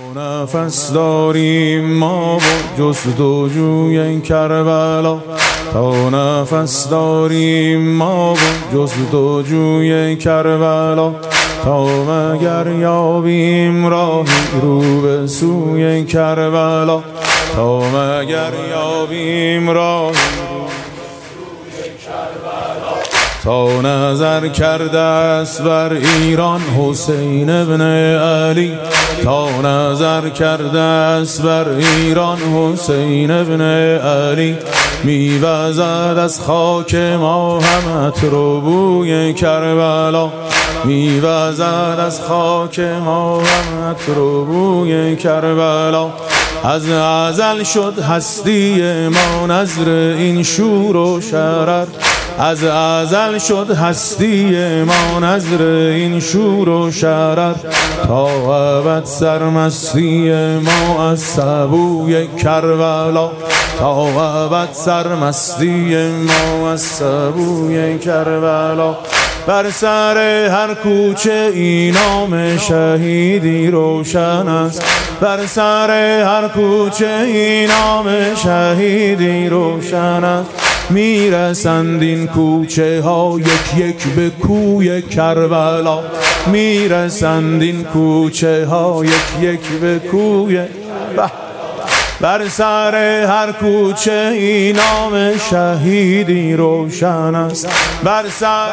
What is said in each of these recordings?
نفس داریم ما و جستجوی کربلا، تا نفس داریم ما و جستجوی کربلا، تا مگر یابیم راهی رو به سوی کربلا، تا مگر یابیم راهی تا نظر کرده است بر ایران حسین ابن علی، تا نظر کرده است بر ایران حسین ابن علی، میوزد از خاک ما همت رو بوی کربلا، میوزد از خاک ما همت رو بوی کربلا. از ازل شد هستی ما نظر این شور و شرر، از ازل شد هستی ما نظر این شور و شرر، تا ابد سرمستی ما از سبوی کربلا، تا ابد سرمستی ما از سبوی کربلا. بر سر هر کوچه ای نام شهیدی روشن است، بر سر هر کوچه ای نام شهیدی روشن است، میرسند این کوچه ها یک یک به کوی کربلا، میرسند این کوچه ها یک یک به کوی بر سر هر کوچه ای نام شهیدی روشن است، بر سر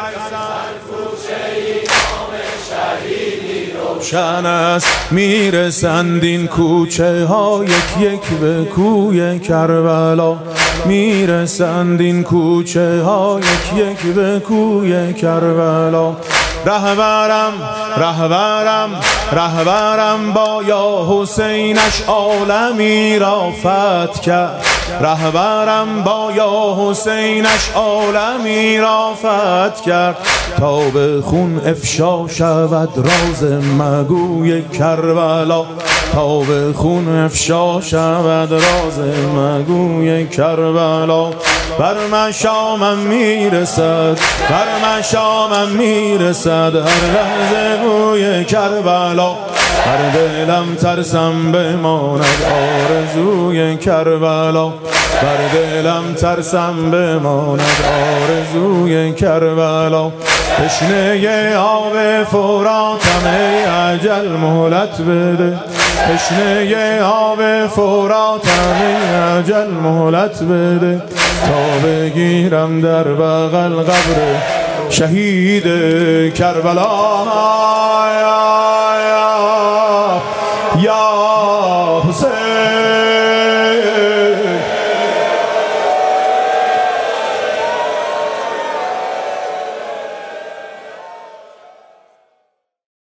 روشن است، میرسند این کوچه ها یک یک به کوی کربلا، میرسند این کوچه ها یک یک به کوی کربلا. رهبرم رهبرم رهبرم با یا حسینش عالمی را فتح کرد، رهبرم با یا حسینش عالمی را فتح کرد، تا به خون افشا شود راز مگوی کربلا، تا به خون افشا شود راز مگوی کربلا. بر مشامم میرسد، بر مشامم میرسد هر لحظه بوی کربلا، بر دلم ترسم بماند آرزوی کربلا، بر دلم ترسم بماند آرزوی کربلا. تشنه آب فراتم ای اجل مهلت بده، تشنه آب فراتم ای اجل مهلت بده، تا بگیرم در بغل قبر شهید کربلا. یا حسین